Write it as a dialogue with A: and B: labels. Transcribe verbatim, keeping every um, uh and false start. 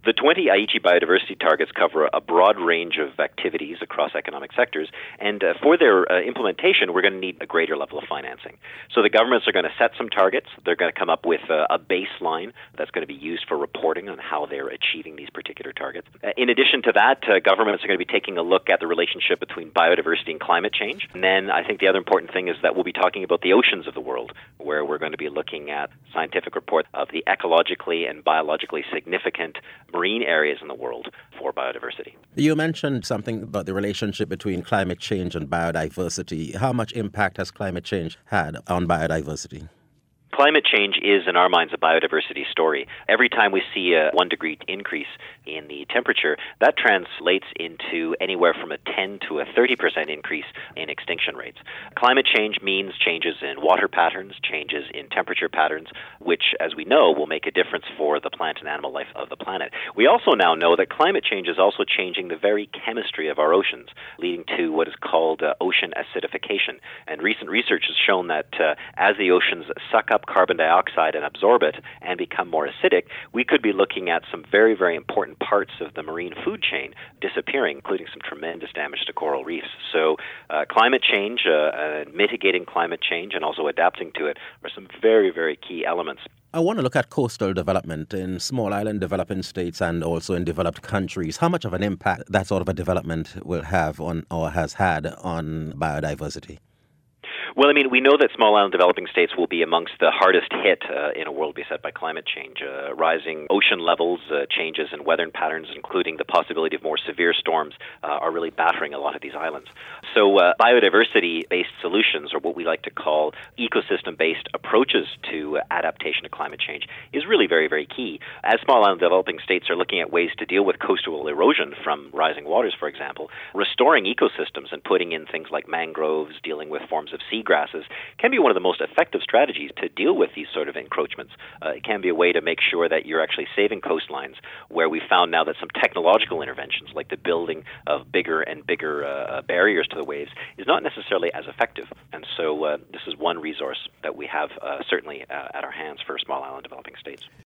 A: The twenty Aichi biodiversity targets cover a broad range of activities across economic sectors, and uh, for their uh, implementation, we're going to need a greater level of financing. So the governments are going to set some targets. They're going to come up with uh, a baseline that's going to be used for reporting on how they're achieving these particular targets. Uh, in addition to that, uh, governments are going to be taking a look at the relationship between biodiversity and climate change. And then I think the other important thing is that we'll be talking about the oceans of the world, where we're going to be looking at scientific reports of the ecologically and biologically significant marine areas in the world for biodiversity.
B: You mentioned something about the relationship between climate change and biodiversity. How much impact has climate change had on biodiversity?
A: Climate change is, in our minds, a biodiversity story. Every time we see a one degree increase in the temperature, that translates into anywhere from a ten to a thirty percent increase in extinction rates. Climate change means changes in water patterns, changes in temperature patterns, which, as we know, will make a difference for the plant and animal life of the planet. We also now know that climate change is also changing the very chemistry of our oceans, leading to what is called uh, ocean acidification. And recent research has shown that uh, as the oceans suck up carbon dioxide and absorb it and become more acidic, we could be looking at some very, very important parts of the marine food chain disappearing, including some tremendous damage to coral reefs. So uh, climate change, uh, uh, mitigating climate change and also adapting to it are some very, very key elements.
B: I want to look at coastal development in small island developing states and also in developed countries. How much of an impact that sort of a development will have on or has had on biodiversity?
A: Well, I mean, we know that small island developing states will be amongst the hardest hit uh, in a world beset by climate change. Uh, rising ocean levels, uh, changes in weather patterns, including the possibility of more severe storms, uh, are really battering a lot of these islands. So uh, biodiversity-based solutions, or what we like to call ecosystem-based approaches to adaptation to climate change, is really very, very key. As small island developing states are looking at ways to deal with coastal erosion from rising waters, for example, restoring ecosystems and putting in things like mangroves, dealing with forms of sea grasses can be one of the most effective strategies to deal with these sort of encroachments. Uh, it can be a way to make sure that you're actually saving coastlines, where we found now that some technological interventions, like the building of bigger and bigger uh, barriers to the waves, is not necessarily as effective. And so uh, this is one resource that we have uh, certainly uh, at our hands for small island developing states.